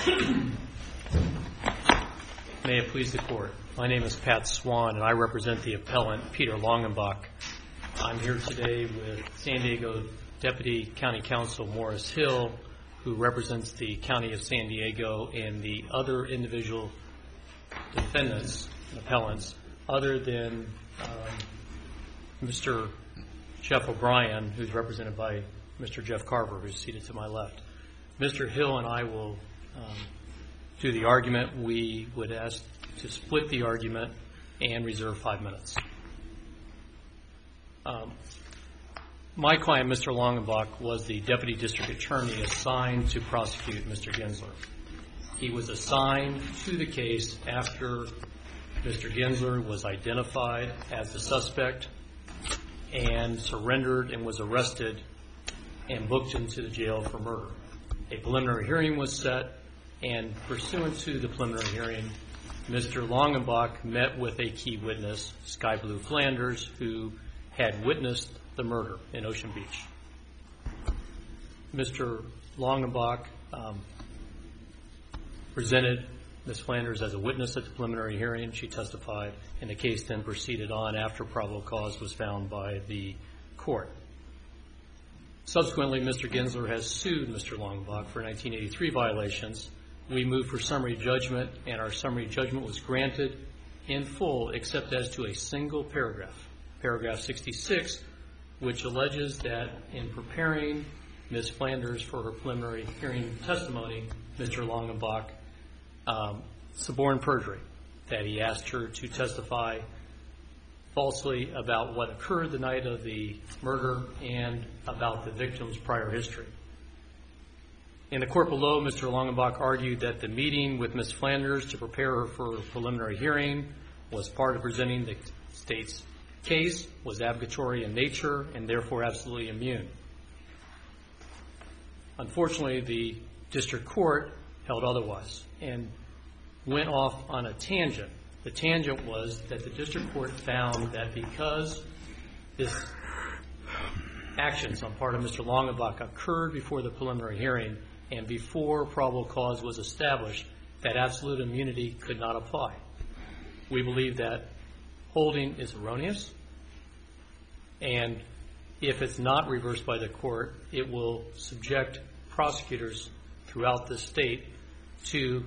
May it please the Court. My name is Pat Swan, and I represent the appellant, Peter Longenbach. I'm here today with San Diego Deputy County Counsel Morris Hill, who represents the County of San Diego and the other individual defendants and appellants, other than Mr. Jeff O'Brien, who's represented by Mr. Jeff Carver, who's seated to my left. Mr. Hill and I will do the argument. We would ask to split the argument and reserve 5 minutes. My client, Mr. Longenbach, was the Deputy District Attorney assigned to prosecute Mr. Gensler. He was assigned to the case after Mr. Gensler was identified as the suspect and surrendered and was arrested and booked into the jail for murder. A preliminary hearing was set, and pursuant to the preliminary hearing, Mr. Longenbach met with a key witness, Sky Blue Flanders, who had witnessed the murder in Ocean Beach. Mr. Longenbach presented Ms. Flanders as a witness at the preliminary hearing. She testified, and the case then proceeded on after probable cause was found by the court. Subsequently, Mr. Gensler has sued Mr. Longenbach for 1983 violations. We moved for summary judgment, and our summary judgment was granted in full except as to a single paragraph, paragraph 66, which alleges that in preparing Ms. Flanders for her preliminary hearing testimony, Mr. Longenbach suborned perjury, that he asked her to testify falsely about what occurred the night of the murder and about the victim's prior history. In the court below, Mr. Longenbach argued that the meeting with Ms. Flanders to prepare her for a preliminary hearing was part of presenting the state's case, was abogatory in nature, and therefore absolutely immune. Unfortunately, the district court held otherwise and went off on a tangent. The tangent was that the district court found that because this actions on part of Mr. Longenbach occurred before the preliminary hearing and before probable cause was established, that absolute immunity could not apply. We believe that holding is erroneous, and if it's not reversed by the court, it will subject prosecutors throughout the state to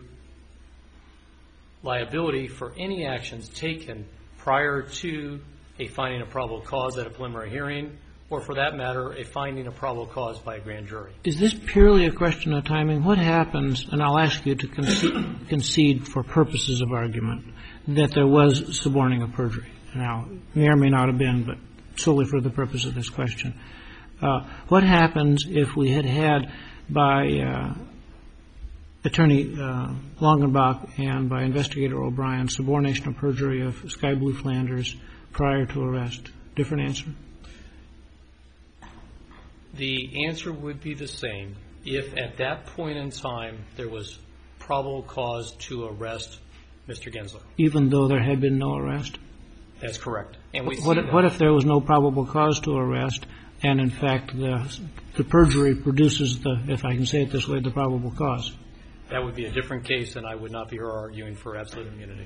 liability for any actions taken prior to a finding of probable cause at a preliminary hearing, or for that matter, a finding of probable cause by a grand jury. Is this purely a question of timing? What happens, and I'll ask you to concede for purposes of argument, that there was suborning of perjury? Now, may or may not have been, but solely for the purpose of this question. What happens if we had by Attorney Longenbach and by Investigator O'Brien subordination of perjury of Sky Blue Flanders prior to arrest? Different answer? The answer would be the same if at that point in time there was probable cause to arrest Mr. Gensler. Even though there had been no arrest? That's correct. And what if there was no probable cause to arrest, and in fact the perjury produces the, if I can say it this way, the probable cause? That would be a different case, and I would not be here arguing for absolute immunity.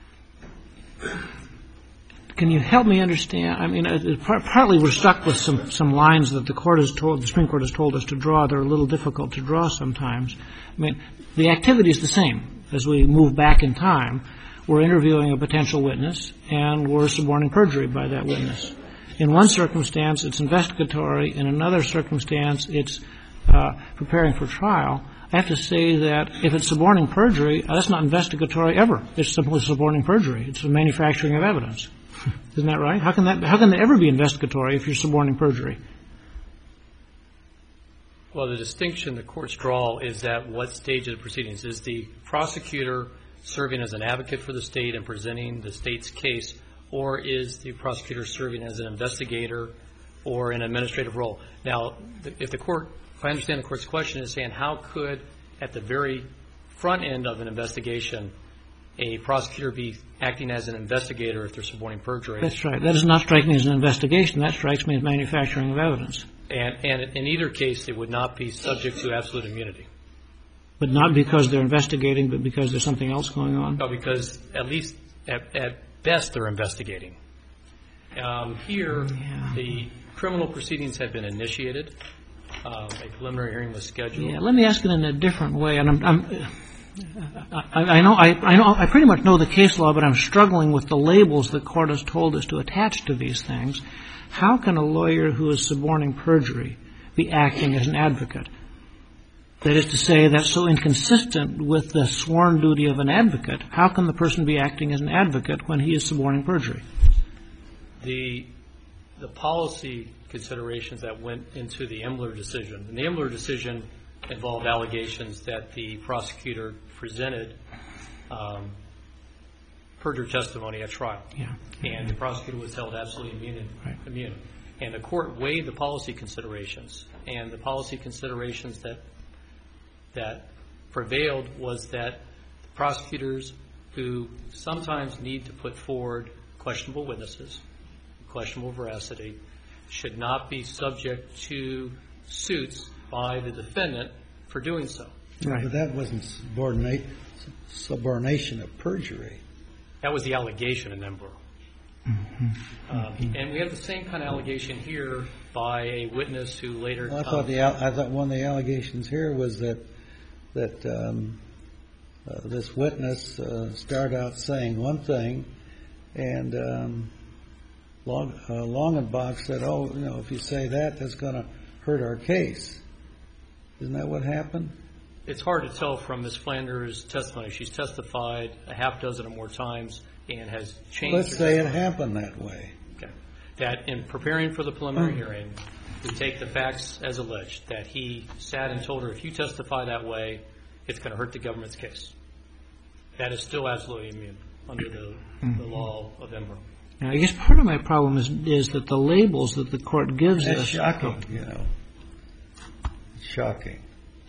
Can you help me understand? I mean, partly we're stuck with some lines that the Supreme Court has told us to draw. They're a little difficult to draw sometimes. I mean, the activity is the same. As we move back in time, we're interviewing a potential witness, and we're suborning perjury by that witness. In one circumstance, it's investigatory. In another circumstance, it's preparing for trial. I have to say that if it's suborning perjury, that's not investigatory ever. It's simply suborning perjury. It's the manufacturing of evidence. Isn't that right? How can that ever be investigatory if you're suborning perjury? Well, the distinction the courts draw is at what stage of the proceedings. Is the prosecutor serving as an advocate for the state and presenting the state's case, or is the prosecutor serving as an investigator or an administrative role? Now, if I understand the court's question, is saying how could, at the very front end of an investigation, a prosecutor be acting as an investigator if they're suborning perjury? That's right. That does not strike me as an investigation. That strikes me as manufacturing of evidence. And in either case, it would not be subject to absolute immunity. But not because they're investigating, but because there's something else going on? No, because at least at best they're investigating. Here, the criminal proceedings had been initiated. A preliminary hearing was scheduled. Yeah, let me ask it in a different way. And I pretty much know the case law, but I'm struggling with the labels the court has told us to attach to these things. How can a lawyer who is suborning perjury be acting as an advocate? That is to say, that's so inconsistent with the sworn duty of an advocate. How can the person be acting as an advocate when he is suborning perjury? The policy considerations that went into the Imler decision. And the Imler decision involved allegations that the prosecutor presented perjured testimony at trial. Yeah. And the prosecutor was held absolutely immune. And the court weighed the policy considerations. And the policy considerations that prevailed was that the prosecutors who sometimes need to put forward questionable witnesses, questionable veracity, should not be subject to suits by the defendant for doing so. Right. But that wasn't subordination of perjury. That was the allegation in Imler. And we have the same kind of allegation here by a witness who later. Well, I thought one of the allegations here was that this witness started out saying one thing, and Longenbach said, "Oh, if you say that, that's going to hurt our case." Isn't that what happened? It's hard to tell from Ms. Flanders' testimony. She's testified a half dozen or more times and has changed. Let's say it happened that way. Okay. That in preparing for the preliminary hearing, we take the facts as alleged, that he sat and told her, if you testify that way, it's going to hurt the government's case. That is still absolutely immune under the law of Imler. Now, I guess part of my problem is that the labels that the court gives us. That's shocking, It's shocking.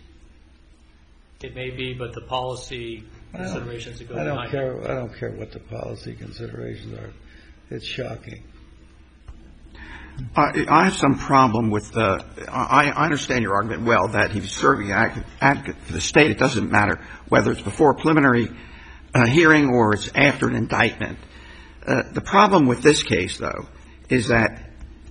It may be, but the policy considerations that go behind it. I don't care what the policy considerations are. It's shocking. I have some problem with I understand your argument well, that he's serving an advocate for the state. It doesn't matter whether it's before a preliminary hearing or it's after an indictment. The problem with this case, though, is that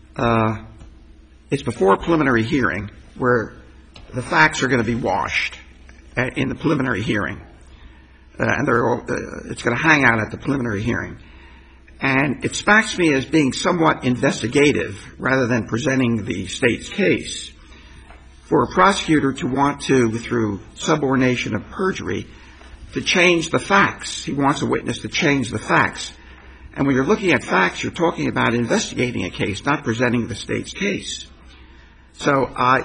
it's before a preliminary hearing where the facts are going to be washed in the preliminary hearing, and it's going to hang out at the preliminary hearing. And it strikes me as being somewhat investigative rather than presenting the state's case. For a prosecutor to want to, through subordination of perjury, to change the facts. He wants a witness to change the facts. And when you're looking at facts, you're talking about investigating a case, not presenting the state's case. So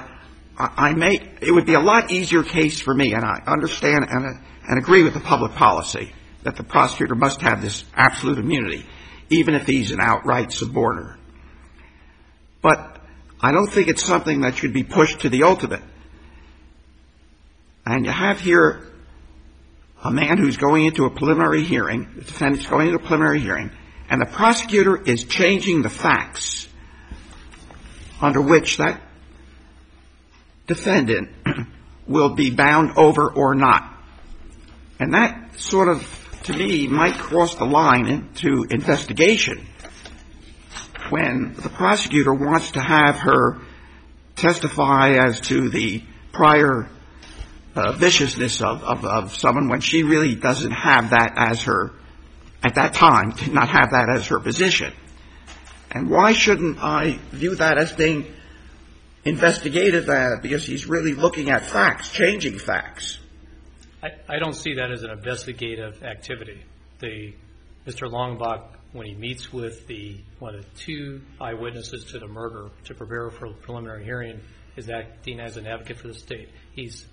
it would be a lot easier case for me, and I understand and agree with the public policy that the prosecutor must have this absolute immunity, even if he's an outright suborner. But I don't think it's something that should be pushed to the ultimate. And you have here a man who's going into a preliminary hearing, the defendant's going into a preliminary hearing, and the prosecutor is changing the facts under which that defendant will be bound over or not. And that sort of, to me, might cross the line into investigation when the prosecutor wants to have her testify as to the prior viciousness of someone when she really doesn't have that as her, at that time, did not have that as her position. And why shouldn't I view that as being investigative? Because he's really looking at facts, changing facts. I don't see that as an investigative activity. Mr. Longenbach, when he meets with one of the two eyewitnesses to the murder to prepare for a preliminary hearing, is acting as an advocate for the state. He's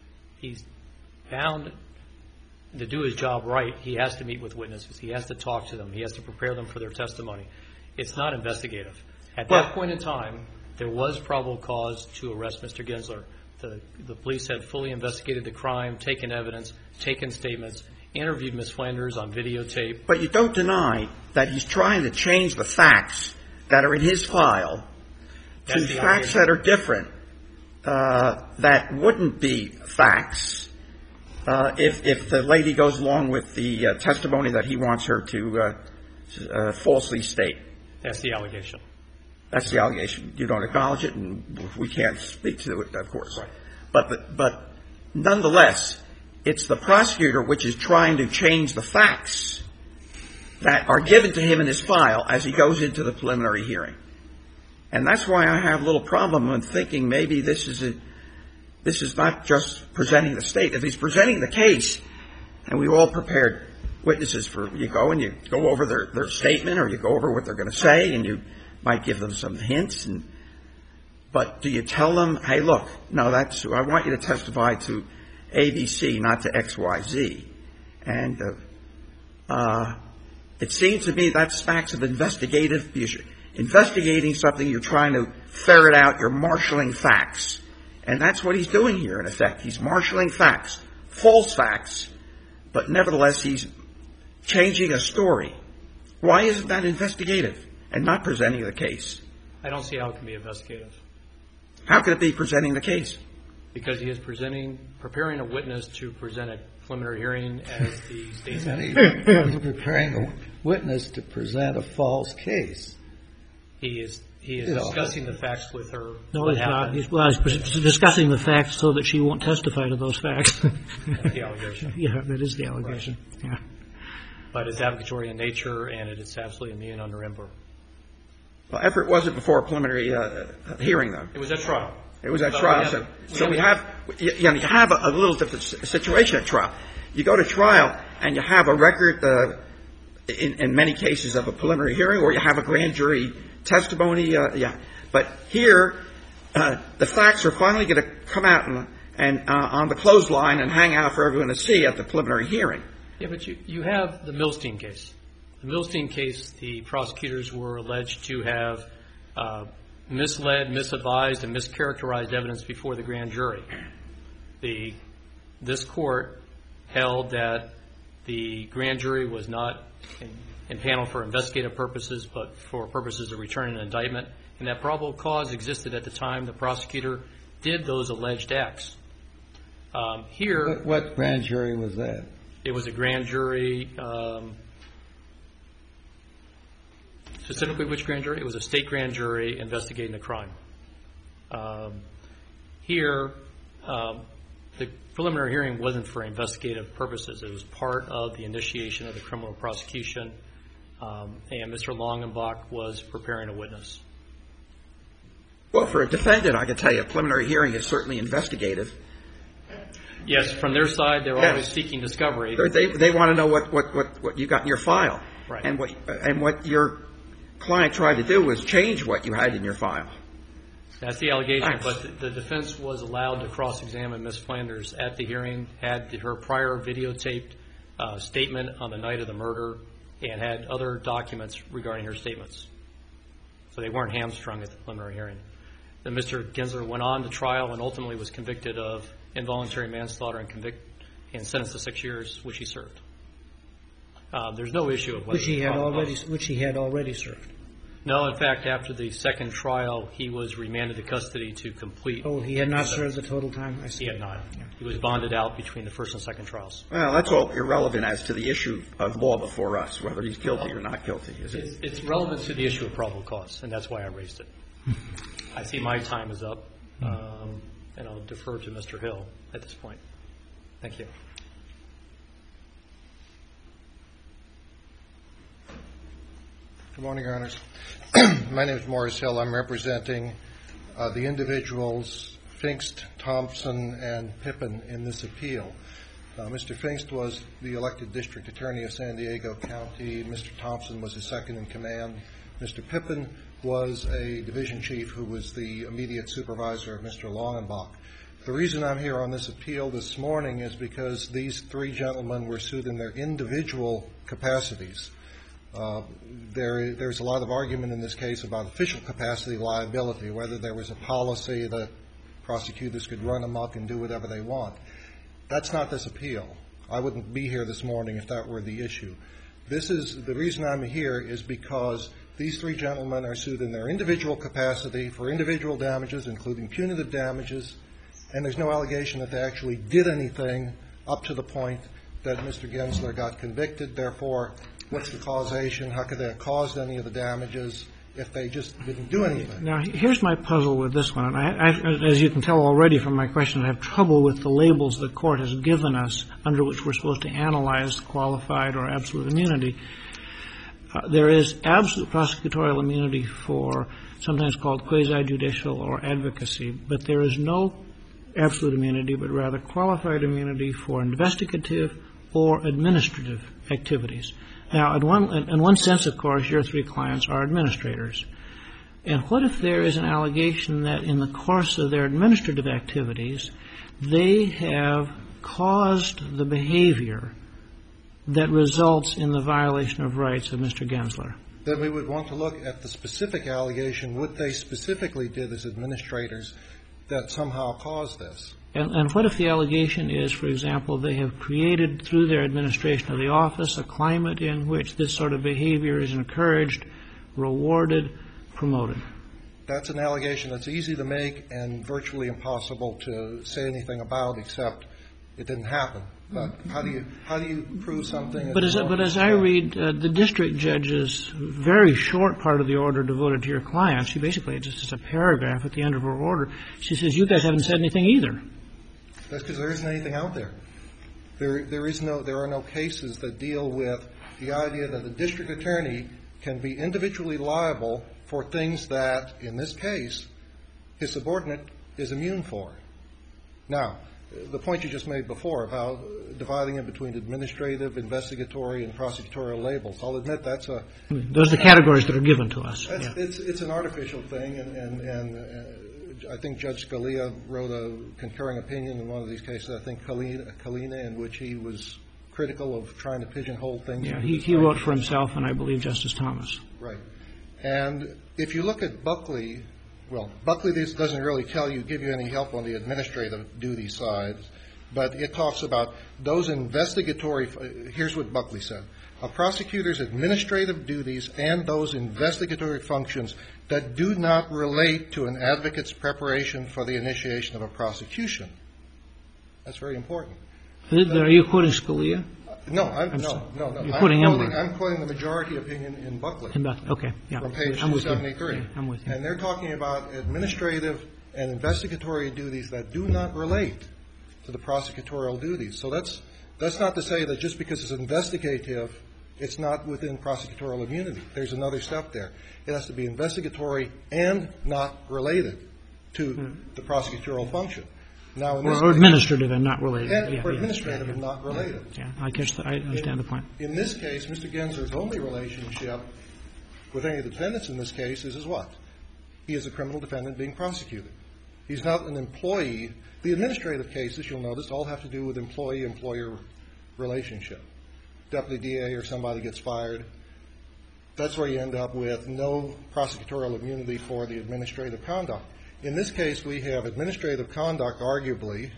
bound to do his job right. He has to meet with witnesses. He has to talk to them. He has to prepare them for their testimony. It's not investigative. At that point in time, there was probable cause to arrest Mr. Gensler. The police had fully investigated the crime, taken evidence, taken statements, interviewed Ms. Flanders on videotape. But you don't deny that he's trying to change the facts that are in his file to facts that are different, that wouldn't be facts if the lady goes along with the testimony that he wants her to falsely state. That's the allegation. That's the allegation. You don't acknowledge it, and we can't speak to it, of course. Right. But nonetheless, it's the prosecutor which is trying to change the facts that are given to him in his file as he goes into the preliminary hearing. And that's why I have a little problem with thinking maybe this is not just presenting the state. If he's presenting the case, and we all prepared witnesses you go over their statement, or you go over what they're going to say, and you might give them some hints. But do you tell them, hey, look, no, I want you to testify to ABC, not to XYZ. And it seems to me that's facts of investigative. Investigating something, you're trying to ferret out, you're marshaling facts. And that's what he's doing here, in effect. He's marshaling facts, false facts, but nevertheless he's changing a story. Why isn't that investigative and not presenting the case? I don't see how it can be investigative. How could it be presenting the case? Because he is preparing a witness to present a preliminary hearing as the state's He's preparing a witness to present a false case. He is discussing the facts with her. No, he's not. He's discussing the facts so that she won't testify to those facts. That's the allegation. Yeah, that is the allegation. Right. Yeah. But it's advocatory in nature, and it is absolutely immune under Ember. Well, Everett wasn't before a preliminary hearing, though. It was at trial. It was at trial. So we have a little different situation at trial. You go to trial and you have a record in many cases of a preliminary hearing, or you have a grand jury testimony. But here, the facts are finally going to come out and on the clothesline and hang out for everyone to see at the preliminary hearing. Yeah, but you have the Milstein case. The Milstein case, the prosecutors were alleged to have misled, misadvised, and mischaracterized evidence before the grand jury. This court held that the grand jury was not impaneled for investigative purposes, but for purposes of returning an indictment, and that probable cause existed at the time the prosecutor did those alleged acts. Here, what grand jury was that? It was a grand jury. Specifically, which grand jury? It was a state grand jury investigating a crime. Here, the preliminary hearing wasn't for investigative purposes. It was part of the initiation of the criminal prosecution, and Mr. Longenbach was preparing a witness. Well, for a defendant, I can tell you a preliminary hearing is certainly investigative. Yes, from their side, they're always seeking discovery. They want to know what you got in your file. Right. And what your client tried to do was change what you had in your file. That's the allegation, but the defense was allowed to cross-examine Ms. Flanders at the hearing, had her prior videotaped statement on the night of the murder, and had other documents regarding her statements. So they weren't hamstrung at the preliminary hearing. Then Mr. Gensler went on to trial and ultimately was convicted of involuntary manslaughter and sentenced to 6 years, which he served. There's no issue of whether which he had already served. No, in fact, after the second trial, he was remanded to custody to complete. Oh, he had not served the total time? I see. He had not. Yeah. He was bonded out between the first and second trials. Well, that's all irrelevant as to the issue of law before us, whether he's guilty or not guilty, is it? It's relevant to the issue of probable cause, and that's why I raised it. I see my time is up, and I'll defer to Mr. Hill at this point. Thank you. Good morning, Your Honors. My name is Morris Hill. I'm representing the individuals Pfingst, Thompson, and Pippin in this appeal. Mr. Pfingst was the elected district attorney of San Diego County. Mr. Thompson was his second in command. Mr. Pippin was a division chief who was the immediate supervisor of Mr. Longenbach. The reason I'm here on this appeal this morning is because these three gentlemen were sued in their individual capacities. There's a lot of argument in this case about official capacity liability, whether there was a policy that prosecutors could run amok and do whatever they want. That's not this appeal. I wouldn't be here this morning if that were the issue. The reason I'm here is because these three gentlemen are sued in their individual capacity for individual damages, including punitive damages, and there's no allegation that they actually did anything up to the point that Mr. Gensler got convicted. Therefore, what's the causation? How could they have caused any of the damages if they just didn't do anything? Now, here's my puzzle with this one. As you can tell already from my question, I have trouble with the labels the Court has given us under which we're supposed to analyze qualified or absolute immunity. There is absolute prosecutorial immunity for sometimes called quasi-judicial or advocacy, but there is no absolute immunity, but rather qualified immunity for investigative or administrative activities. Now, in one sense, of course, your three clients are administrators. And what if there is an allegation that in the course of their administrative activities, they have caused the behavior that results in the violation of rights of Mr. Gensler? Then we would want to look at the specific allegation, what they specifically did as administrators that somehow caused this. And what if the allegation is, for example, they have created through their administration of the office a climate in which this sort of behavior is encouraged, rewarded, promoted? That's an allegation that's easy to make and virtually impossible to say anything about, except it didn't happen. But how do you prove something? But as I read the district judge's very short part of the order devoted to your client, she basically just has a paragraph at the end of her order. She says, you guys haven't said anything either. That's because there isn't anything out there. There are no cases that deal with the idea that the district attorney can be individually liable for things that, in this case, his subordinate is immune for. Now, the point you just made before about dividing it between administrative, investigatory, and prosecutorial labels, I'll admit that's a... Those are the categories that are given to us. It's an artificial thing, and I think Judge Scalia wrote a concurring opinion in one of these cases, I think Kalina, in which he was critical of trying to pigeonhole things. Yeah, he wrote for himself, and I believe Justice Thomas. Right. And if you look at Buckley, well, Buckley doesn't really give you any help on the administrative duty side, but it talks about those investigatory, here's what Buckley said, a prosecutor's administrative duties and those investigatory functions that do not relate to an advocate's preparation for the initiation of a prosecution. That's very important. Are you quoting Scalia? No. You're quoting Ember. I'm quoting the majority opinion in Buckley. Okay, yeah. From page I'm 273. Yeah, I'm with you. And they're talking about administrative and investigatory duties that do not relate to the prosecutorial duties. So that's not to say that just because it's investigative, it's not within prosecutorial immunity. There's another step there. It has to be investigatory and not related to the prosecutorial function. Now, or administrative and not related. Or administrative and not related. Yeah, I understand the point. In this case, Mr. Gensler's only relationship with any of the defendants in this case is what? He is a criminal defendant being prosecuted. He's not an employee. The administrative cases, you'll notice, all have to do with employee-employer relationship. Deputy DA or somebody gets fired. That's where you end up with no prosecutorial immunity for the administrative conduct. In this case, we have administrative conduct, arguably,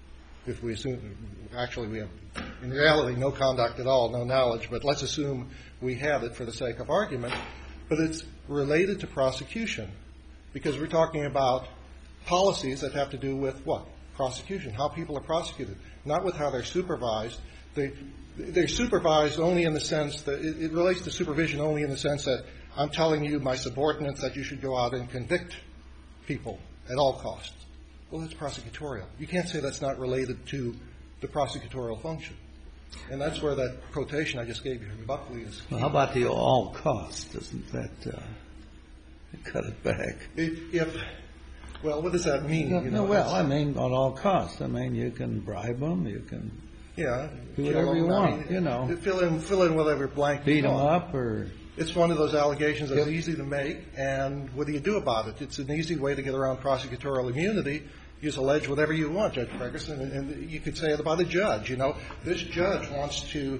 if we assume, actually we have, in reality, no conduct at all, no knowledge, but let's assume we have it for the sake of argument. But it's related to prosecution because we're talking about policies that have to do with what? Prosecution, how people are prosecuted, not with how they're supervised. They're supervised only in the sense that it relates to supervision only in the sense that I'm telling you, my subordinates, that you should go out and convict people at all costs. Well, that's prosecutorial. You can't say that's not related to the prosecutorial function. And that's where that quotation I just gave you from Buckley is. Well, how about the all costs? Doesn't that cut it back? Well, what does that mean? I mean, at all costs. I mean, you can bribe them. You can do whatever you want. Fill in whatever blank. Beat them up or. It's one of those allegations that's easy to make, and what do you do about it? It's an easy way to get around prosecutorial immunity. You just allege whatever you want, Judge Ferguson, and you could say it about a judge. This judge wants to.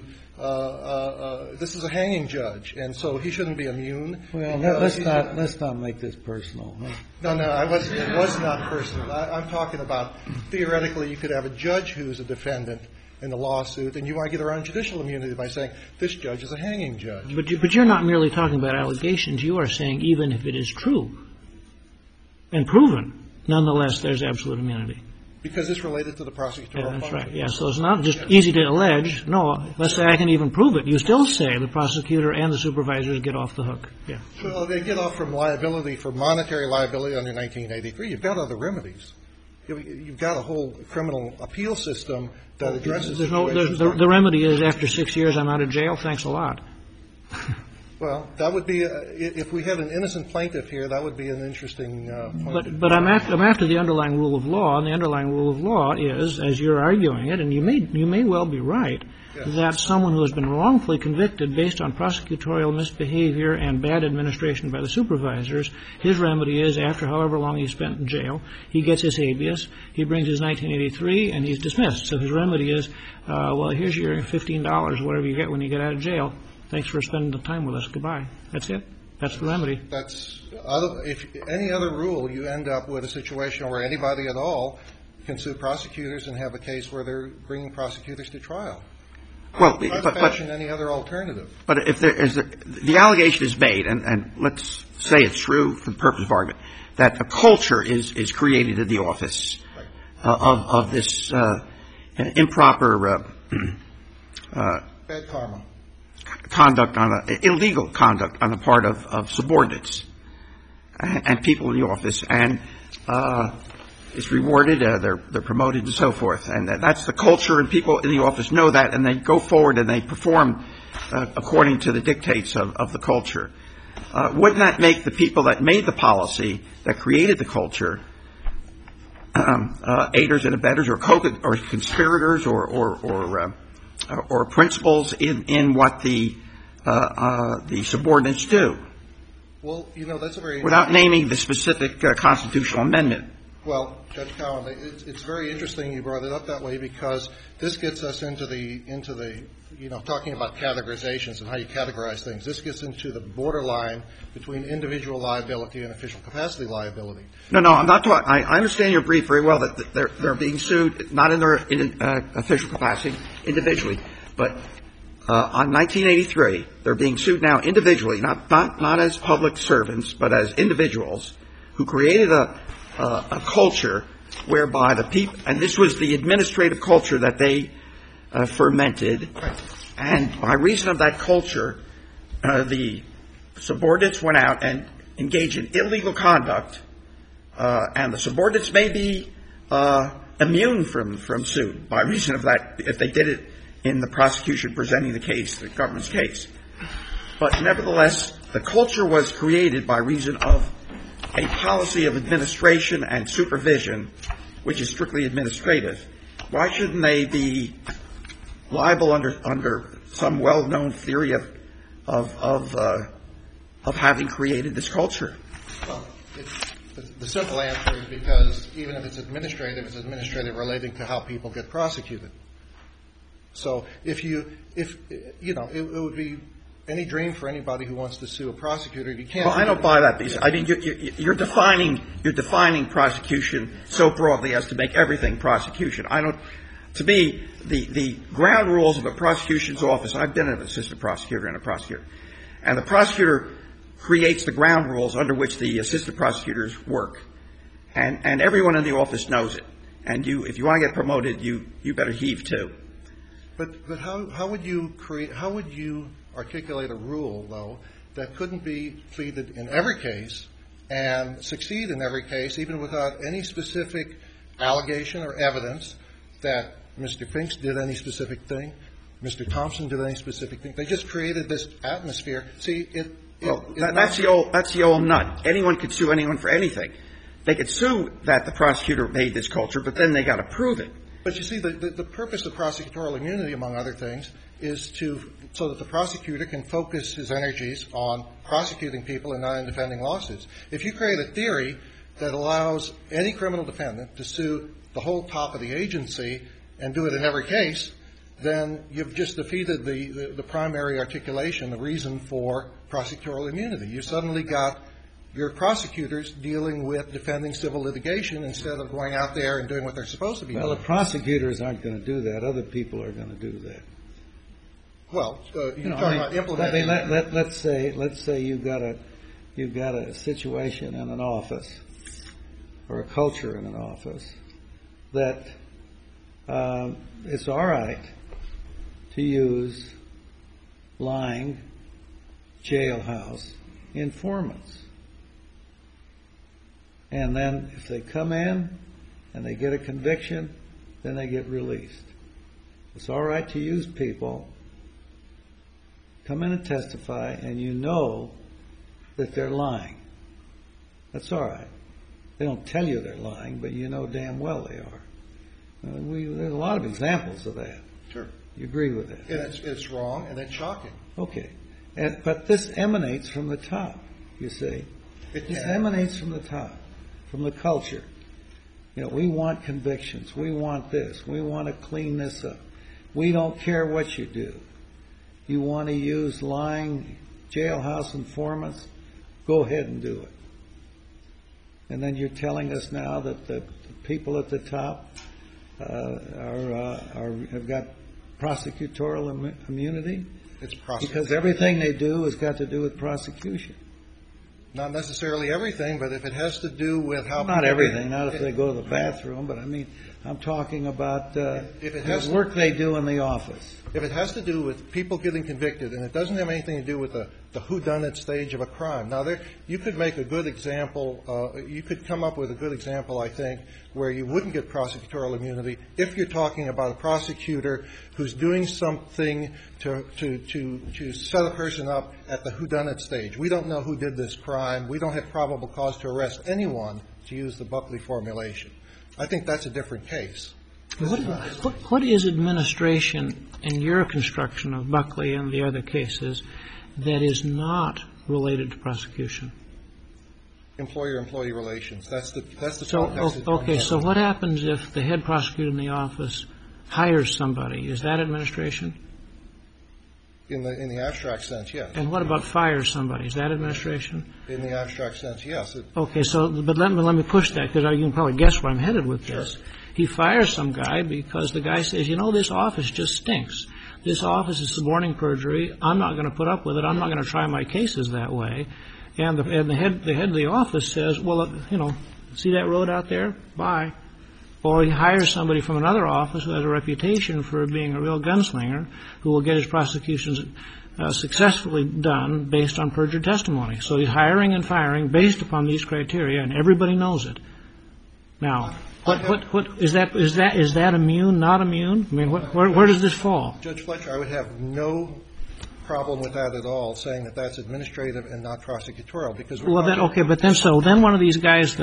This is a hanging judge, and so he shouldn't be immune. Well, let's not make this personal. Huh? No, it was not personal. I'm talking about theoretically, you could have a judge who's a defendant in the lawsuit, and you want to get around judicial immunity by saying this judge is a hanging judge. But you're not merely talking about allegations. You are saying even if it is true and proven, nonetheless, there's absolute immunity. Because it's related to the prosecutorial That's function. right. Yeah, so it's not just easy to allege. No, let's say I can even prove it. You still say the prosecutor and the supervisors get off the hook. Yeah. Well, they get off from liability for monetary liability under 1983. You've got other remedies. You've got a whole criminal appeal system that addresses the remedy is after 6 years I'm out of jail. Thanks a lot. Well, that would be if we had an innocent plaintiff here, that would be an interesting point. But I'm after the underlying rule of law, and the underlying rule of law is, as you're arguing it, and you may well be right, that someone who has been wrongfully convicted based on prosecutorial misbehavior and bad administration by the supervisors, his remedy is after however long he's spent in jail, he gets his habeas, he brings his 1983, and he's dismissed. So his remedy is, well, here's your $15, whatever you get when you get out of jail. Thanks for spending the time with us. Goodbye. That's it. That's the remedy. If any other rule, you end up with a situation where anybody at all can sue prosecutors and have a case where they're bringing prosecutors to trial. Well, but any other alternative. But if there is the allegation is made, and let's say it's true for the purpose of argument, that a culture is created in the office of this improper bad karma. Illegal conduct on the part of subordinates and people in the office, and it's rewarded, they're promoted and so forth, and that's the culture, and people in the office know that, and they go forward and they perform according to the dictates of the culture. Wouldn't that make the people that made the policy, that created the culture, aiders and abettors, or conspirators, or principals in what the subordinates do? Well, that's a very without naming the specific constitutional amendment. Well, Judge Cowan, it's very interesting you brought it up that way, because this gets us into the talking about categorizations and how you categorize things. This gets into the borderline between individual liability and official capacity liability. No, I'm not talking. I understand your brief very well, that they're being sued not in their official capacity individually, but on 1983 they're being sued now individually, not as public servants, but as individuals who created a culture whereby the people, and this was the administrative culture that they fermented, and by reason of that culture, the subordinates went out and engaged in illegal conduct, and the subordinates may be immune from suit by reason of that if they did it in the prosecution presenting the case, the government's case. But nevertheless, the culture was created by reason of a policy of administration and supervision, which is strictly administrative. Why shouldn't they be liable under some well-known theory of having created this culture? Well, the simple answer is because even if it's administrative relating to how people get prosecuted. So it would be any dream for anybody who wants to sue a prosecutor. You can't. Well, I don't buy that, because I mean you're defining prosecution so broadly as to make everything prosecution. To me, the ground rules of a prosecution's office. I've been an assistant prosecutor and a prosecutor, and the prosecutor creates the ground rules under which the assistant prosecutors work, and everyone in the office knows it. And if you want to get promoted, you better heave too. But how would you articulate a rule, though, that couldn't be pleaded in every case and succeed in every case, even without any specific allegation or evidence that Mr. Finks did any specific thing, Mr. Thompson did any specific thing? They just created this atmosphere. See, that's the old nut. Anyone could sue anyone for anything. They could sue that the prosecutor made this culture, but then they got to prove it. But you see, the purpose of prosecutorial immunity, among other things, is so that the prosecutor can focus his energies on prosecuting people and not in defending lawsuits. If you create a theory that allows any criminal defendant to sue the whole top of the agency and do it in every case, then you've just defeated the primary articulation, the reason for prosecutorial immunity. You suddenly got your prosecutors dealing with defending civil litigation instead of going out there and doing what they're supposed to be doing. Well, the prosecutors aren't going to do that. Other people are going to do that. Well, you're talking about implementing. Let's say you've got a situation in an office or a culture in an office that it's all right to use lying jailhouse informants. And then if they come in and they get a conviction, then they get released. It's all right to use people, come in and testify, and you know that they're lying. That's all right. They don't tell you they're lying, but you know damn well they are. There's a lot of examples of that. Sure. You agree with that? And it's wrong and it's shocking. Okay. But this emanates from the top, you see. This emanates from the top, from the culture. You know, we want convictions. We want this. We want to clean this up. We don't care what you do. You want to use lying jailhouse informants? Go ahead and do it. And then you're telling us now that the people at the top have got prosecutorial immunity? It's prosecution. Because everything they do has got to do with prosecution. Not necessarily everything, but if it has to do with how... Not everything, not if they go to the bathroom, but I mean, I'm talking about the work they do in the office. If it has to do with people getting convicted, and it doesn't have anything to do with the whodunit stage of a crime. Now, you could make a good example, you could come up with a good example, I think, where you wouldn't get prosecutorial immunity if you're talking about a prosecutor who's doing something to set a person up at the whodunit stage. We don't know who did this crime. We don't have probable cause to arrest anyone, to use the Buckley formulation. I think that's a different case. What is administration in your construction of Buckley and the other cases that is not related to prosecution? Employer-employee relations. That's the okay, so what happens if the head prosecutor in the office hires somebody? Is that administration? In the abstract sense, yes. And what about fires somebody? Is that administration? In the abstract sense, yes. Okay, but let me push that, because you can probably guess where I'm headed with this. Sure. He fires some guy because the guy says, this office just stinks. This office is suborning perjury. I'm not going to put up with it. I'm not going to try my cases that way. And the head of the office says, well, see that road out there? Bye. Or he hires somebody from another office who has a reputation for being a real gunslinger, who will get his prosecutions successfully done based on perjured testimony. So he's hiring and firing based upon these criteria, and everybody knows it. Now, what is that immune? Not immune? I mean, where does this fall? Judge Fletcher, I would have no problem with that at all, saying that that's administrative and not prosecutorial, because but then one of these guys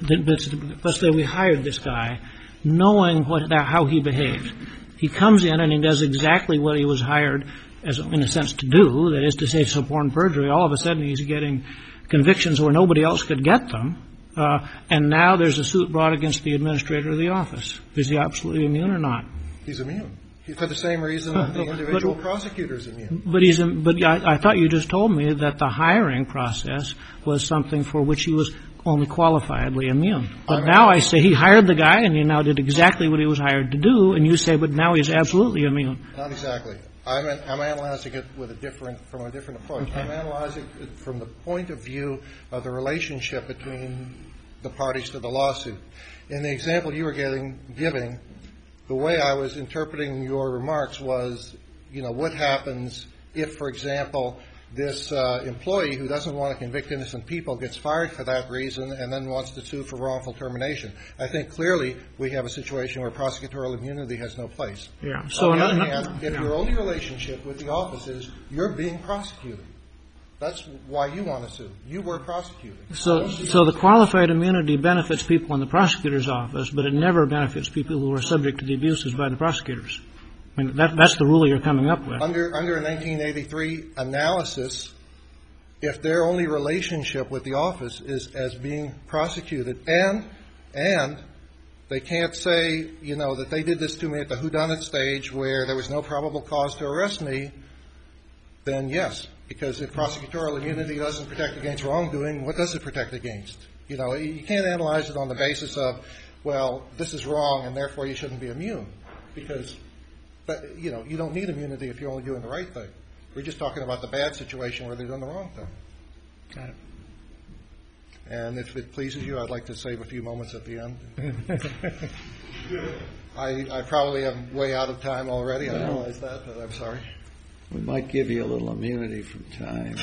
let's say we hired this guy, knowing how he behaves. He comes in and he does exactly what he was hired, in a sense, to do. That is to say, suborn perjury. All of a sudden, he's getting convictions where nobody else could get them. And now there's a suit brought against the administrator of the office. Is he absolutely immune or not? He's immune. For the same reason the individual prosecutor is immune. But I thought you just told me that the hiring process was something for which he was only qualifiedly immune. But now I say he hired the guy and he now did exactly what he was hired to do, and you say, but now he's absolutely immune. Not exactly. I'm analyzing it from a different approach. Okay. I'm analyzing it from the point of view of the relationship between the parties to the lawsuit. In the example you were giving, the way I was interpreting your remarks was, what happens if, for example, this employee who doesn't want to convict innocent people gets fired for that reason and then wants to sue for wrongful termination. I think clearly we have a situation where prosecutorial immunity has no place. Yeah. So on the other hand, if your only relationship with the office is you're being prosecuted, that's why you want to sue. You were prosecuted. So the qualified immunity benefits people in the prosecutor's office, but it never benefits people who are subject to the abuses by the prosecutors. I mean, that's the rule you're coming up with. Under a 1983 analysis, if their only relationship with the office is as being prosecuted, and they can't say, that they did this to me at the whodunit stage where there was no probable cause to arrest me, then yes. Because if prosecutorial immunity doesn't protect against wrongdoing, what does it protect against? You can't analyze it on the basis of, well, this is wrong and therefore you shouldn't be immune. Because, you don't need immunity if you're only doing the right thing. We're just talking about the bad situation where they're doing the wrong thing. Got it. And if it pleases you, I'd like to save a few moments at the end. I probably am way out of time already. I realize that, but I'm sorry. We might give you a little immunity from time.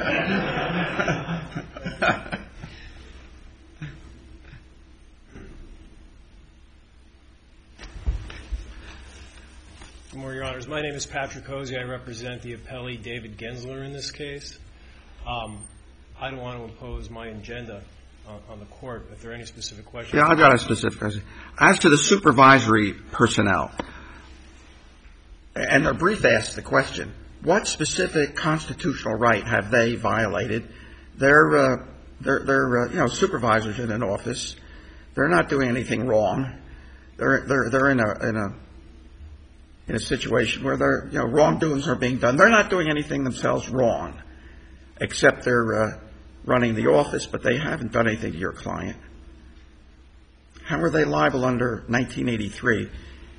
Good morning, Your Honors. My name is Patrick Hosey. I represent the appellee David Gensler in this case. I don't want to impose my agenda on the court. If there are any specific questions. Yeah, I've got a specific question. As to the supervisory personnel, and their brief asks the question, what specific constitutional right have they violated? They're supervisors in an office. They're not doing anything wrong. They're in a situation where wrongdoings are being done. They're not doing anything themselves wrong, except they're running the office, but they haven't done anything to your client. How are they liable under 1983?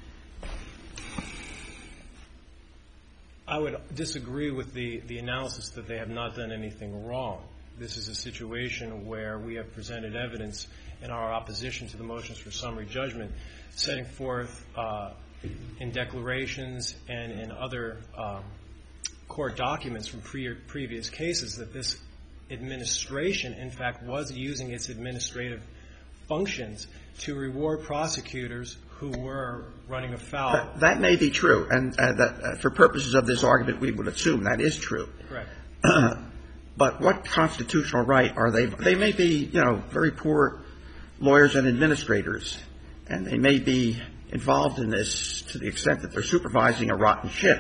I would disagree with the analysis that they have not done anything wrong. This is a situation where we have presented evidence in our opposition to the motions for summary judgment, setting forth in declarations and in other court documents from previous cases that this administration, in fact, was using its administrative functions to reward prosecutors who were running afoul. That may be true, and that for purposes of this argument, we would assume that is true. Correct. But what constitutional right are they? They may be, very poor lawyers and administrators, and they may be involved in this to the extent that they're supervising a rotten ship.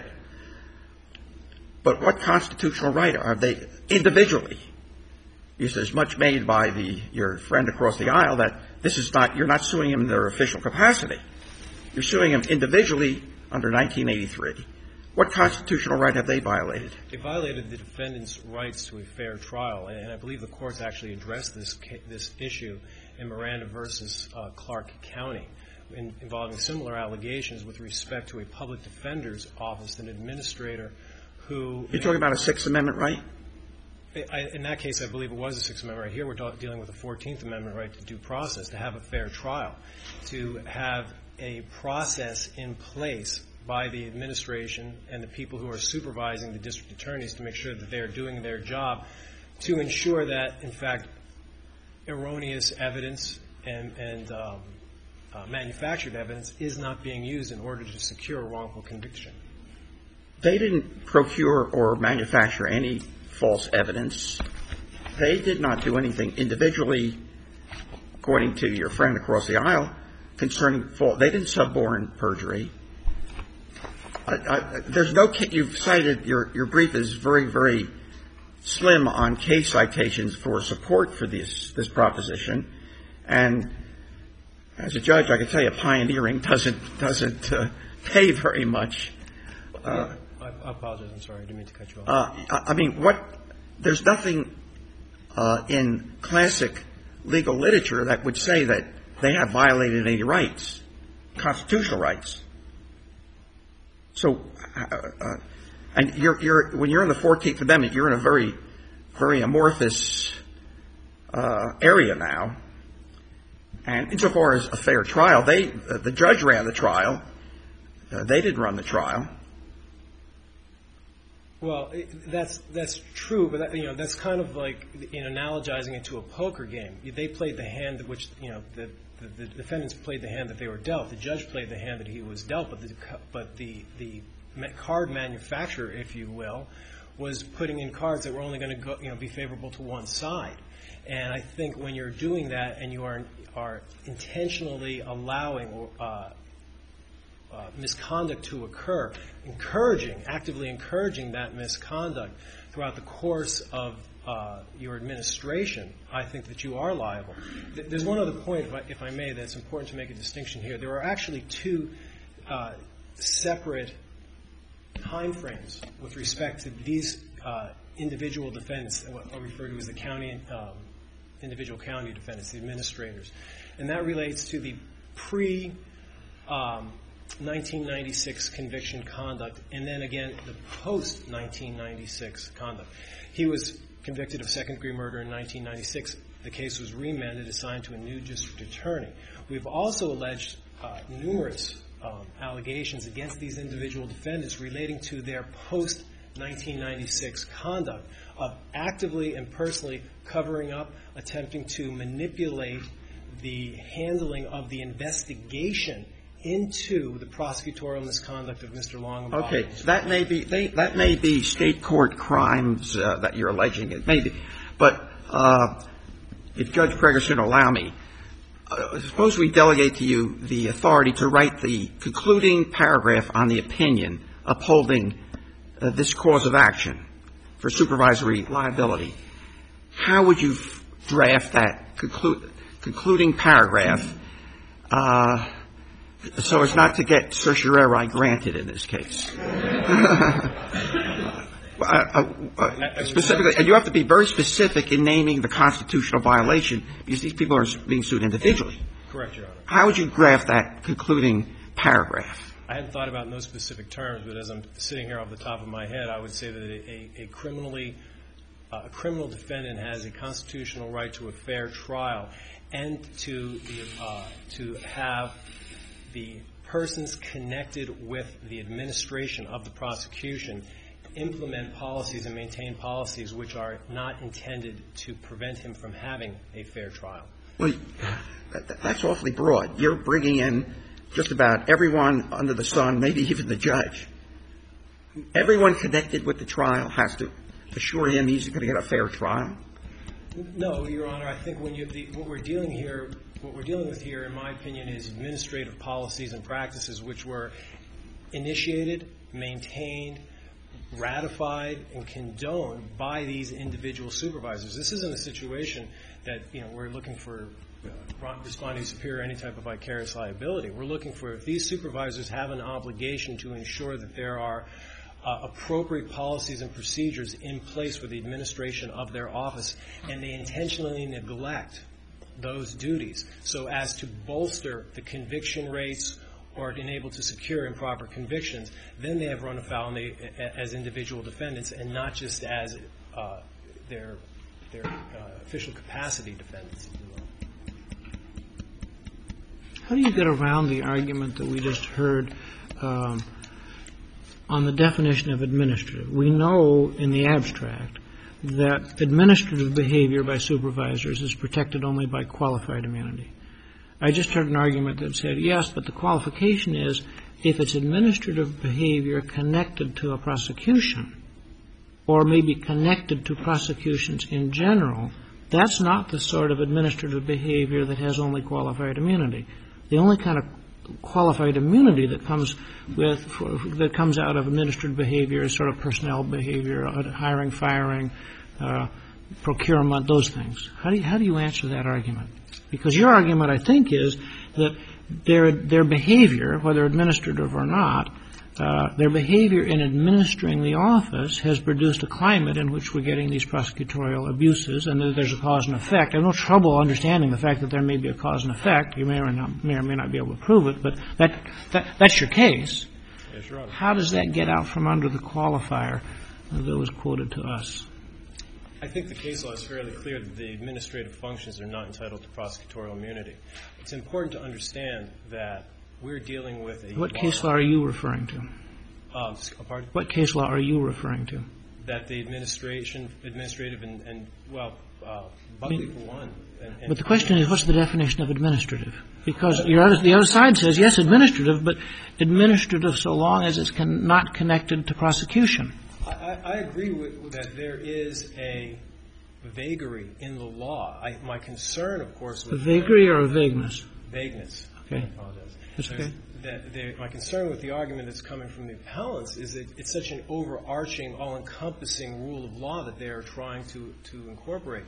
But what constitutional right are they individually? There's much made by your friend across the aisle that this is not, you're not suing him in their official capacity. You're suing him individually under 1983. What constitutional right have they violated? They violated the defendant's rights to a fair trial, and I believe the courts actually addressed this issue in Miranda versus Clark County, involving similar allegations with respect to a public defender's office, an administrator who... You're talking about a Sixth Amendment right? In that case, I believe it was a Sixth Amendment right. Here we're dealing with a 14th Amendment right to due process, to have a fair trial, to have a process in place by the administration and the people who are supervising the district attorneys to make sure that they are doing their job to ensure that, in fact, erroneous evidence and manufactured evidence is not being used in order to secure a wrongful conviction. They didn't procure or manufacture any false evidence. They did not do anything individually, according to your friend across the aisle, concerning fault. They didn't suborn perjury. There's no case. You've cited, your brief is very, very slim on case citations for support for this proposition. And as a judge, I can tell you pioneering doesn't pay very much. I apologize. I'm sorry. I didn't mean to cut you off. I mean, there's nothing in classic legal literature that would say that they have violated any rights, constitutional rights. So, and when you're in the 14th Amendment, you're in a very, very amorphous area now. And insofar as a fair trial, the judge ran the trial. They didn't run the trial. Well, that's true, but that's kind of like analogizing it to a poker game. They played the hand which the defendants played the hand that they were dealt. The judge played the hand that he was dealt, but the card manufacturer, if you will, was putting in cards that were only going to be favorable to one side. And I think when you're doing that and you are intentionally allowing misconduct to occur, actively encouraging that misconduct throughout the course of your administration, I think that you are liable. There's one other point, if I may, that's important to make a distinction here. There are actually two separate time frames with respect to these individual defendants, what I refer to as the county, individual county defendants, the administrators. And that relates to the pre-1996 conviction conduct and then again the post-1996 conduct. He was convicted of second-degree murder in 1996. The case was remanded, assigned to a new district attorney. We've also alleged numerous allegations against these individual defendants relating to their post-1996 conduct of actively and personally covering up, attempting to manipulate the handling of the investigation into the prosecutorial misconduct of Mr. Long. Okay, so that may be state court crimes that you're alleging. It may be, but if Judge Pregerson will allow me, suppose we delegate to you the authority to write the concluding paragraph on the opinion upholding this cause of action for supervisory liability. How would you draft that concluding paragraph so as not to get certiorari granted in this case? Specifically, and you have to be very specific in naming the constitutional violation because these people are being sued individually. Correct, Your Honor. How would you draft that concluding paragraph? I hadn't thought about no specific terms, but as I'm sitting here off the top of my head, I would say that a criminal defendant has a constitutional right to a fair trial and to have the persons connected with the administration of the prosecution implement policies and maintain policies which are not intended to prevent him from having a fair trial. Well, that's awfully broad. You're bringing in just about everyone under the sun, maybe even the judge. Everyone connected with the trial has to assure him he's going to get a fair trial. No, Your Honor. I think what we're dealing with here, in my opinion, is administrative policies and practices which were initiated, maintained, ratified, and condoned by these individual supervisors. This isn't a situation that, we're looking for responding superior any type of vicarious liability. We're looking for, if these supervisors have an obligation to ensure that there are appropriate policies and procedures in place for the administration of their office, and they intentionally neglect those duties so as to bolster the conviction rates or enable to secure improper convictions, then they have run afoul as individual defendants and not just as their official capacity defendants. How do you get around the argument that we just heard on the definition of administrative? We know in the abstract that administrative behavior by supervisors is protected only by qualified immunity. I just heard an argument that said, yes, but the qualification is if it's administrative behavior connected to a prosecution or maybe connected to prosecutions in general, that's not the sort of administrative behavior that has only qualified immunity. The only kind of qualified immunity that comes out of administrative behavior is sort of personnel behavior, hiring, firing, procurement, those things. How do you answer that argument? Because your argument, I think, is that their behavior, whether administrative or not, their behavior in administering the office has produced a climate in which we're getting these prosecutorial abuses, and that there's a cause and effect. I have no trouble understanding the fact that there may be a cause and effect. You may or may not be able to prove it, but that's your case. Yes, Your Honor. How does that get out from under the qualifier that was quoted to us? I think the case law is fairly clear that the administrative functions are not entitled to prosecutorial immunity. It's important to understand that we're dealing with a... What case law are you referring to? Pardon? What case law are you referring to? That the administrative and Buckley for one. But the question is, what's the definition of administrative? Because the other side says, yes, administrative, but administrative so long as it's not connected to prosecution. I agree with that there is a vagary in the law. My concern, of course... A vagary or a vagueness? Vagueness. Okay. I apologize. That's okay. My concern with the argument that's coming from the appellants is that it's such an overarching, all-encompassing rule of law that they are trying to incorporate.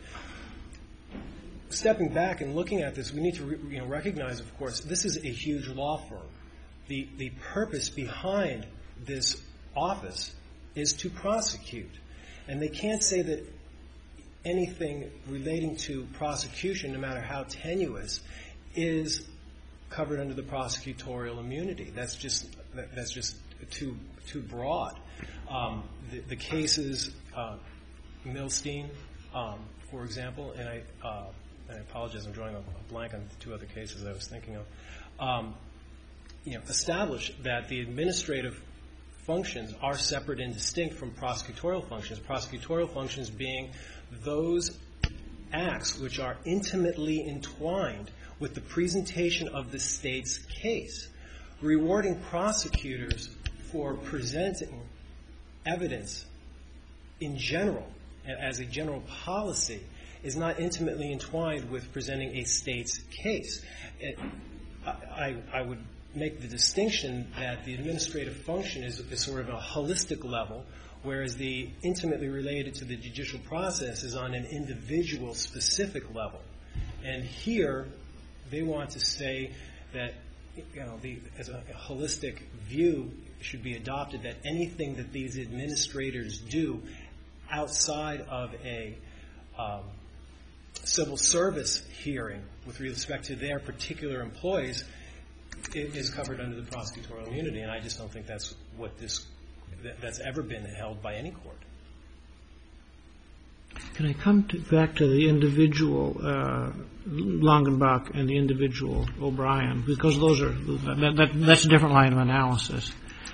Stepping back and looking at this, we need to recognize, of course, this is a huge law firm. The purpose behind this office is to prosecute. And they can't say that anything relating to prosecution, no matter how tenuous, is covered under the prosecutorial immunity. That's just too broad. The cases, Milstein, for example, and I apologize, I'm drawing a blank on the two other cases I was thinking of, establish that the administrative functions are separate and distinct from prosecutorial functions. Prosecutorial functions being those acts which are intimately entwined with the presentation of the state's case. Rewarding prosecutors for presenting evidence in general, as a general policy, is not intimately entwined with presenting a state's case. I would make the distinction that the administrative function is sort of a holistic level, whereas the intimately related to the judicial process is on an individual specific level. And here, they want to say that, as a holistic view should be adopted, that anything that these administrators do outside of a civil service hearing with respect to their particular employees is covered under the prosecutorial immunity, and I just don't think that's that's ever been held by any court. Can I come back to the individual Longenbach and the individual O'Brien, because that's a different line of analysis.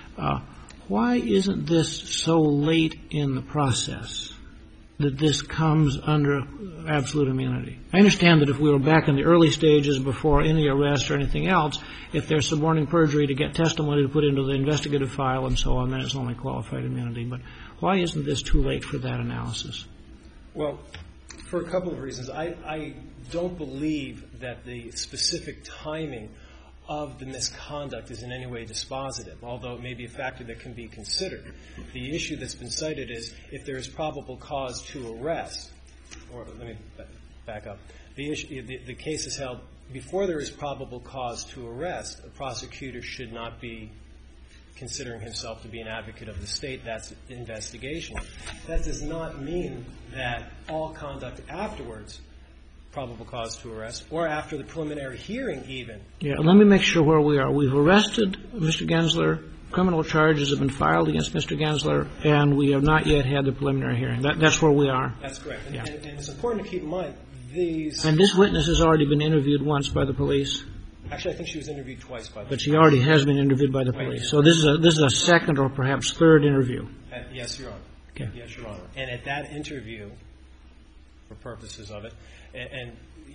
Why isn't this so late in the process that this comes under absolute immunity? I understand that if we were back in the early stages before any arrest or anything else, if there's suborning perjury to get testimony to put into the investigative file and so on, then it's only qualified immunity. But why isn't this too late for that analysis? Well, for a couple of reasons. I don't believe that the specific timing of the misconduct is in any way dispositive, although it may be a factor that can be considered. The issue that's been cited is if there is probable cause to arrest, or let me back up. The case is held before there is probable cause to arrest. A prosecutor should not be considering himself to be an advocate of the state. That's investigation. That does not mean that all conduct afterwards, probable cause to arrest, or after the preliminary hearing even. Yeah, let me make sure where we are. We've arrested Mr. Gensler. Criminal charges have been filed against Mr. Gensler, and we have not yet had the preliminary hearing. That's where we are. That's correct. Yeah. And it's important to keep in mind these... And this witness has already been interviewed once by the police. Actually, I think she was interviewed twice by the police. But she already has been interviewed by the police. So this is a second or perhaps third interview. Yes, Your Honor. Okay. Yes, Your Honor. And at that interview, for purposes of it, and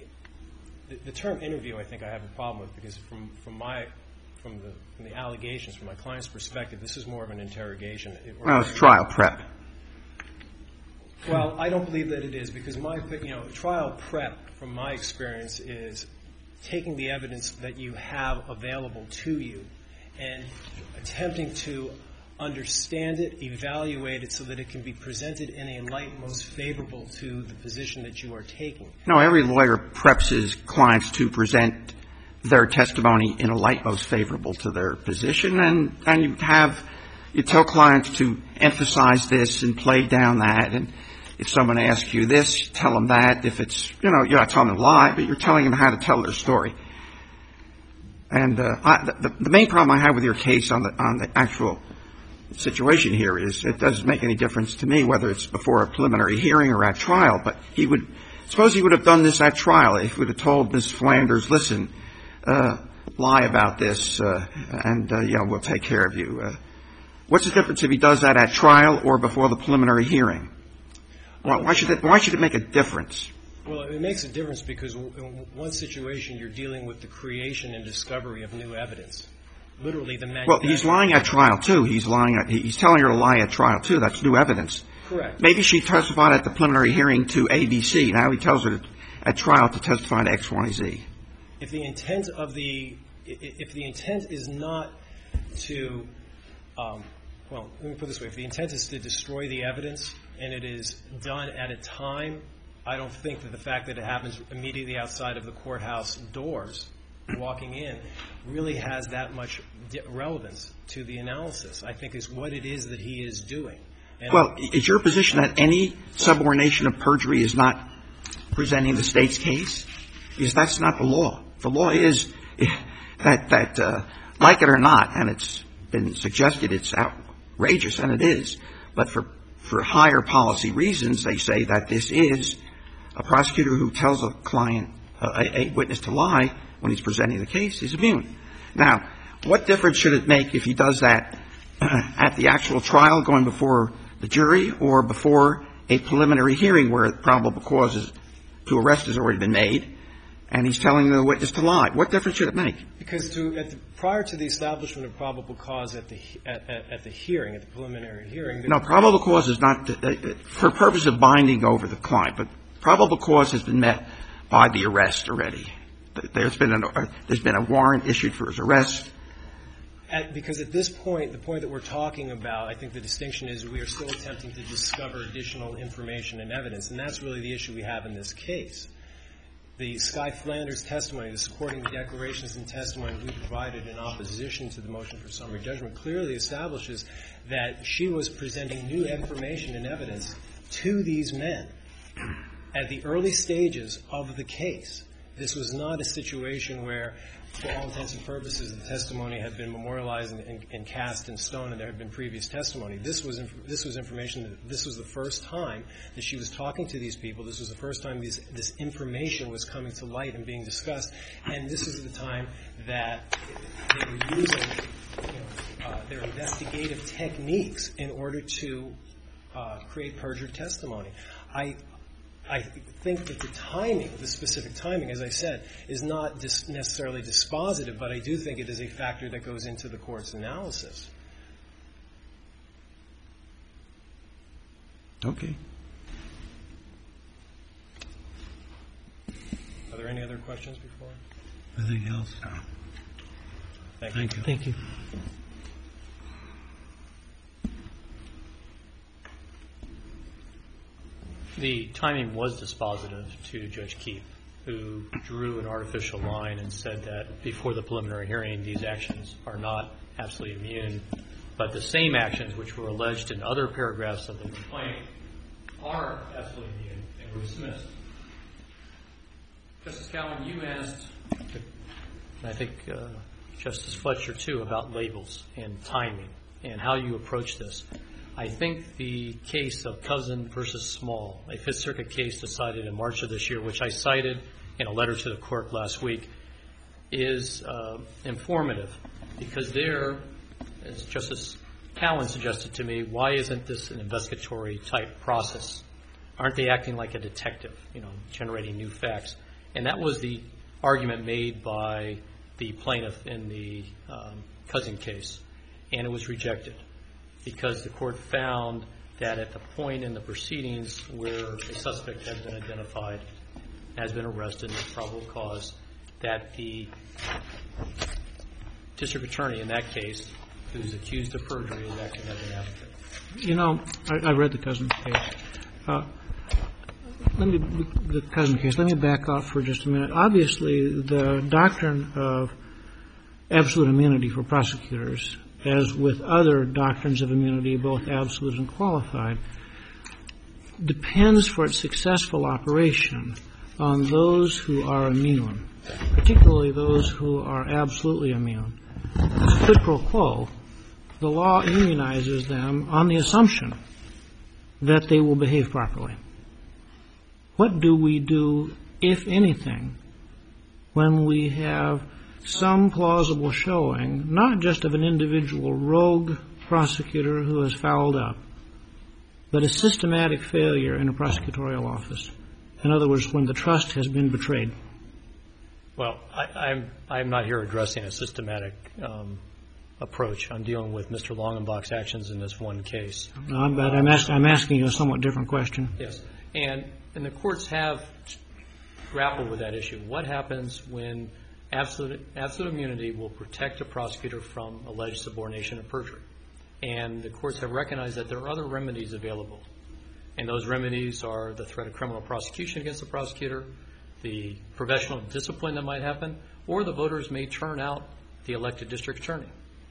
the term interview I think I have a problem with, because from the allegations, from my client's perspective, this is more of an interrogation. Well, it's trial prep. Well, I don't believe that it is, because trial prep, from my experience, is taking the evidence that you have available to you and attempting to understand it, evaluate it, so that it can be presented in a light most favorable to the position that you are taking. No, every lawyer preps his clients to present their testimony in a light most favorable to their position, and you tell clients to emphasize this and play down that, and if someone asks you this, tell them that. If it's, you're not telling them a lie, but you're telling them how to tell their story. And the main problem I have with your case on the actual situation here is it doesn't make any difference to me whether it's before a preliminary hearing or at trial. But suppose he would have done this at trial. If he would have told Ms. Flanders, listen, lie about this, and we'll take care of you. What's the difference if he does that at trial or before the preliminary hearing? Why should it make a difference? Well, it makes a difference because in one situation you're dealing with the creation and discovery of new evidence. Literally the manufacturing. Well, he's lying at trial, too. He's telling her to lie at trial, too. That's new evidence. Correct. Maybe she testified at the preliminary hearing to ABC. Now he tells her at trial to testify to X, Y, Z. If the intent is not to, well, let me put it this way. If the intent is to destroy the evidence and it is done at a time, I don't think that the fact that it happens immediately outside of the courthouse doors, walking in, really has that much relevance to the analysis. I think is what it is that he is doing. And well, is your position that any subordination of perjury is not presenting the state's case? Because that's not the law. The law is that like it or not, and it's been suggested it's outrageous, and it is, but for higher policy reasons, they say that this is a prosecutor who tells a client, a witness to lie when he's presenting the case is immune. Now, what difference should it make if he does that at the actual trial going before the jury or before a preliminary hearing where probable cause to arrest has already been made and he's telling the witness to lie? What difference should it make? Because prior to the establishment of probable cause at the hearing, at the preliminary hearing. No, probable cause is not for purpose of binding over the client, but probable cause has been met by the arrest already. There's been a warrant issued for his arrest. Because at this point, the point that we're talking about, I think the distinction is we are still attempting to discover additional information and evidence, and that's really the issue we have in this case. The Sky Flanders testimony, the supporting declarations and testimony we provided in opposition to the motion for summary judgment clearly establishes that she was presenting new information and evidence to these men at the early stages of the case. This was not a situation where, for all intents and purposes, the testimony had been memorialized and cast in stone and there had been previous testimony. This was information that this was the first time that she was talking to these people. This was the first time this information was coming to light and being discussed. And this is the time that they were using their investigative techniques in order to create perjured testimony. I think that the timing, the specific timing, as I said, is not necessarily dispositive, but I do think it is a factor that goes into the court's analysis. Okay. Are there any other questions before? Anything else? No. Thank you. Thank you. The timing was dispositive to Judge Keefe, who drew an artificial line and said that before the preliminary hearing, these actions are not absolutely immune, but the same actions which were alleged in other paragraphs of the complaint are absolutely immune and were dismissed. Justice Cowan, you asked, and I think Justice Fletcher too, about labels and timing and how you approach this. I think the case of Cousin versus Small, a Fifth Circuit case decided in March of this year, which I cited in a letter to the court last week, is informative because there, as Justice Cowan suggested to me, why isn't this an investigatory type process? Aren't they acting like a detective, generating new facts? And that was the argument made by the plaintiff in the Cousin case, and it was rejected because the court found that at the point in the proceedings where a suspect has been identified, has been arrested, and there's probable cause, that the district attorney in that case, who's accused of perjury, is acting as an advocate. I read the Cousin case. The Cousin case. Let me back off for just a minute. Obviously, the doctrine of absolute immunity for prosecutors, as with other doctrines of immunity, both absolute and qualified, depends for its successful operation on those who are immune, particularly those who are absolutely immune. Quid pro quo, the law immunizes them on the assumption that they will behave properly. What do we do, if anything, when we have some plausible showing, not just of an individual rogue prosecutor who has fouled up, but a systematic failure in a prosecutorial office? In other words, when the trust has been betrayed. Well, I'm not here addressing a systematic approach. I'm dealing with Mr. Longenbach's actions in this one case. But I'm asking you a somewhat different question. Yes. And the courts have grappled with that issue. What happens when absolute immunity will protect a prosecutor from alleged subordination or perjury? And the courts have recognized that there are other remedies available. And those remedies are the threat of criminal prosecution against the prosecutor, the professional discipline that might happen, or the voters may turn out the elected district attorney.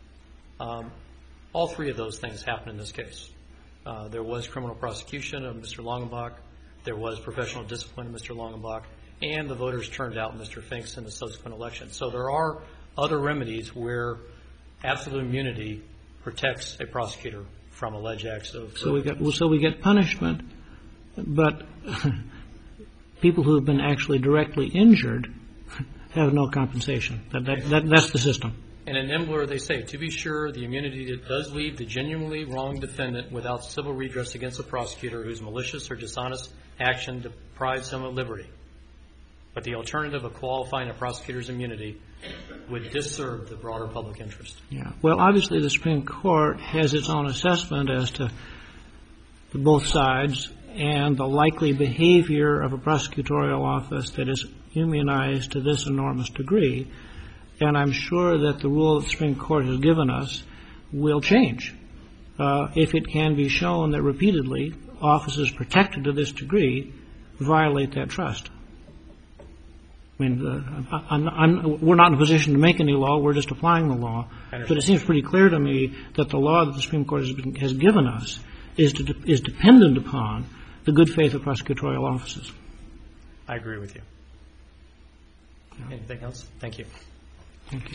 All three of those things happen in this case. There was criminal prosecution of Mr. Longenbach. There was professional discipline of Mr. Longenbach. And the voters turned out Mr. Finks in the subsequent election. So there are other remedies where absolute immunity protects a prosecutor from alleged acts of perjury. So we get punishment, but people who have been actually directly injured have no compensation. That's the system. And in Embler, they say, to be sure, the immunity does leave the genuinely wrong defendant without civil redress against a prosecutor whose malicious or dishonest action deprives him of liberty. But the alternative of qualifying a prosecutor's immunity would disserve the broader public interest. Yeah. Well, obviously, the Supreme Court has its own assessment as to both sides and the likely behavior of a prosecutorial office that is immunized to this enormous degree. And I'm sure that the rule that the Supreme Court has given us will change if it can be shown that repeatedly offices protected to this degree violate that trust. I mean, we're not in a position to make any law. We're just applying the law. But it seems pretty clear to me that the law that the Supreme Court has given us is dependent upon the good faith of prosecutorial offices. I agree with you. Anything else? Thank you. Thank you.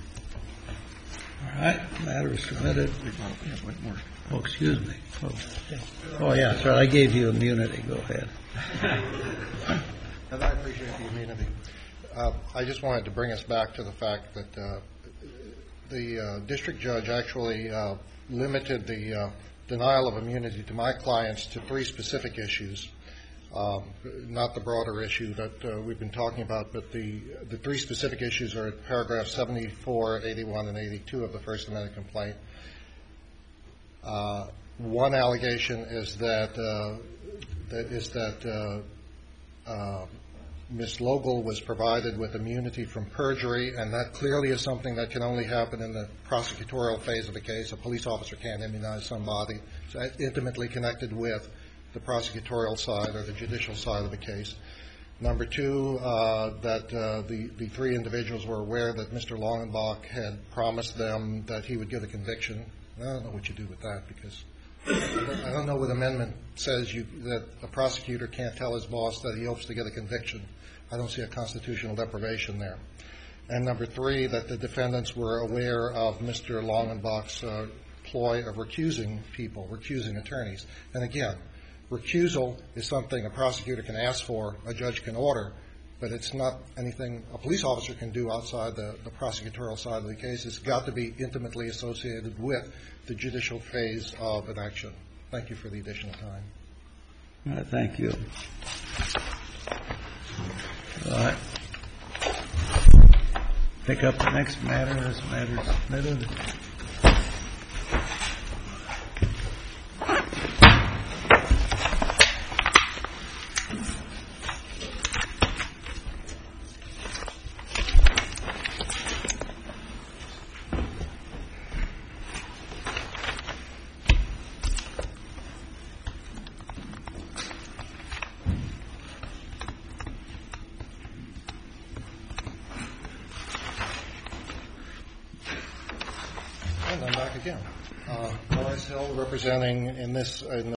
All right. Matter is submitted. Oh, excuse me. Oh, yeah. Sorry, I gave you immunity. Go ahead. And I appreciate the immunity. I just wanted to bring us back to the fact that the district judge actually limited the denial of immunity to my clients to 3 specific issues, not the broader issue that we've been talking about, but the 3 specific issues are at paragraphs 74, 81, and 82 of the First Amendment complaint. One allegation is that Ms. Logel was provided with immunity from perjury, and that clearly is something that can only happen in the prosecutorial phase of the case. A police officer can't immunize somebody. It's intimately connected with the prosecutorial side or the judicial side of the case. Number 2, that the 3 individuals were aware that Mr. Longenbach had promised them that he would get a conviction. I don't know what you do with that, because I don't know what amendment says that a prosecutor can't tell his boss that he hopes to get a conviction. I don't see a constitutional deprivation there. And number 3, that the defendants were aware of Mr. Longenbach's ploy of recusing people, recusing attorneys. And again, recusal is something a prosecutor can ask for, a judge can order, but it's not anything a police officer can do outside the prosecutorial side of the case. It's got to be intimately associated with the judicial phase of an action. Thank you for the additional time. All right, thank you. All right. Pick up the next matter. This matter is submitted. And I'm back again. Morris Hill, representing in the